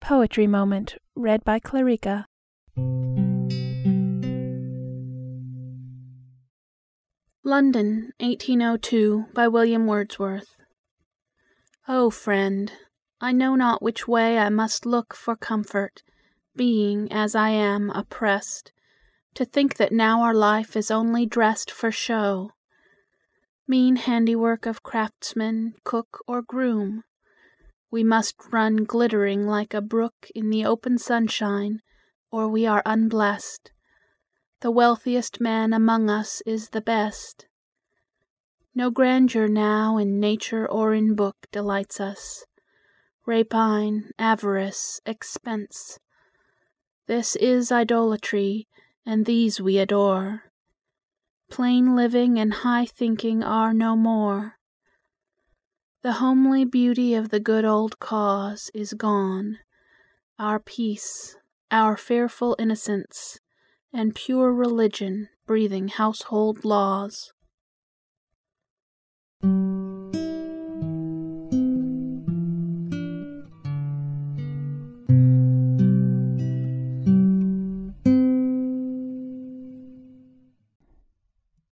Poetry Moment, read by Clarica. London, 1802, by William Wordsworth. O friend, I know not which way I must look for comfort, being, as I am, oppressed, to think that now our life is only dressed for show. Mean handiwork of craftsman, cook, or groom, we must run glittering like a brook in the open sunshine, or we are unblessed. The wealthiest man among us is the best. No grandeur now in nature or in book delights us. Rapine, avarice, expense. This is idolatry, and these we adore. Plain living and high thinking are no more. The homely beauty of the good old cause is gone. Our peace, our fearful innocence, and pure religion breathing household laws.